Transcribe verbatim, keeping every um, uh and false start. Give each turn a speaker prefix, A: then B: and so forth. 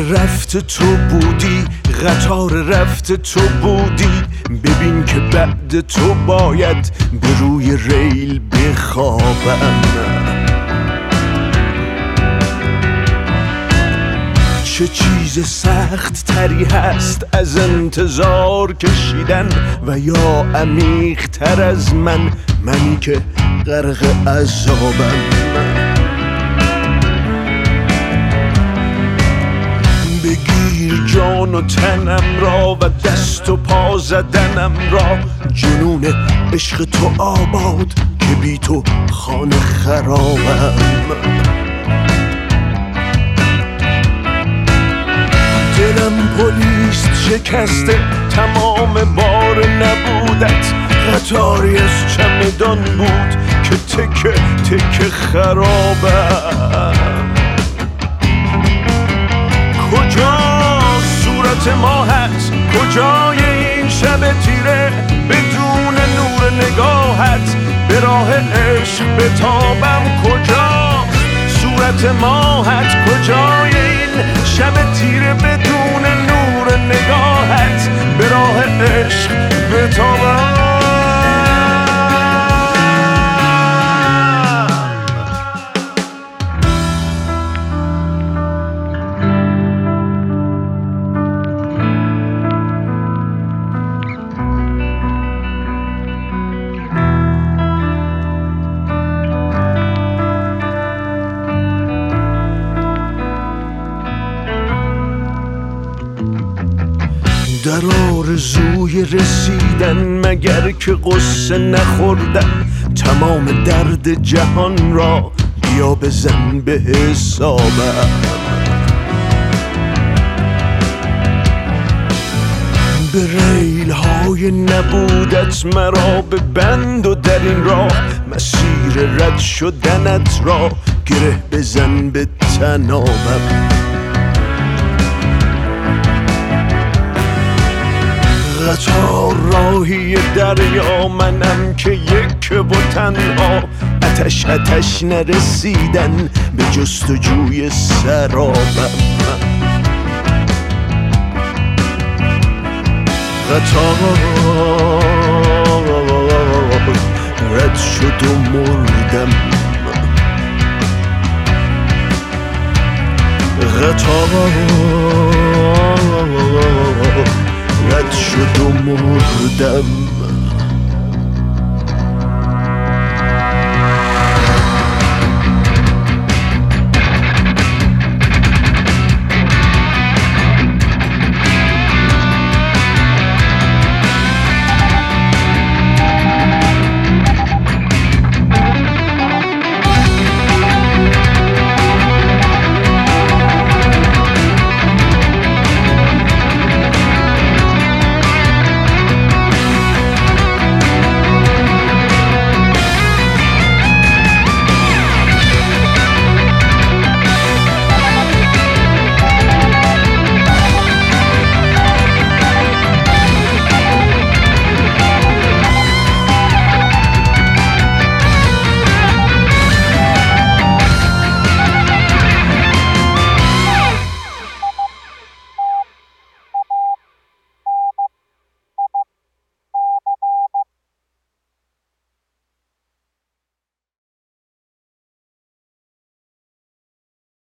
A: رفت تو بودی، قطار رفت تو بودی، ببین که بعد تو باید به روی ریل بخوابم. چه چیز سخت تری هست از انتظار کشیدن و یا عمیق تر از من، منی که غرق عذابم. بگیر جان و تنم را و دست و پا زدنم را، جنون عشق تو آباد که بی تو خانه خرابم. دلم پلیس شکسته، تمام بار نبودت قطاری از چمدان بود که تکه تکه خرابم. کجا صورت ماهت، کجای این شب تیره، بدون نور نگاهت به راه عشق بتابم. کجا صورت ماهت، کجای این شب تیره، بدون نور نگاهت به راه عشق بتابم. در آرزوی رسیدن مگر که قصه نخوردم، تمام درد جهان را بیا بزن به حسابم. به ریل های نبودت مرا به بند و در این راه، مسیر رد شدنت را گره بزن به تنابم. قطار راهی دریا، منم که یک و تنها، آتش آتش نرسیدن به جستجوی سرابم. قطار رد شد و مردم، قطار رد شد و مردم.